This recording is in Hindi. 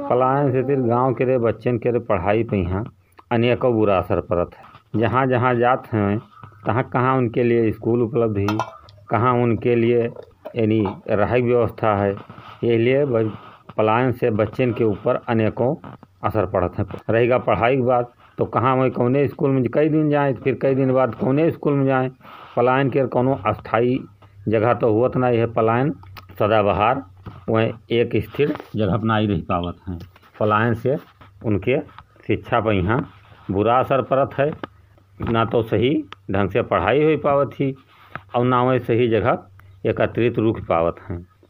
पलायन से फिर गांव के रे बच्चन के रे पढ़ाई पे यहाँ अनेकों बुरा असर पड़त है। जहाँ जहाँ जात हैं तहाँ कहाँ उनके लिए स्कूल उपलब्ध ही, कहाँ उनके लिए यानी रहाई व्यवस्था है। इसलिए पलायन से बच्चन के ऊपर अनेकों असर पड़त है। रहेगा पढ़ाई की बात तो कहाँ वही कौने स्कूल में कई दिन जाएँ, फिर कई दिन बाद कौने स्कूल में जाएँ। पलायन के कोनो अस्थाई जगह तो हुआ नहीं है। पलायन सदाबहार वह एक स्थिर जगह पर नहीं रह पावत हैं। पलायन से उनके शिक्षा पर यहाँ बुरा असर पड़त है। ना तो सही ढंग से पढ़ाई हो पावत ही और ना वह सही जगह एकत्रित रुक पावत हैं।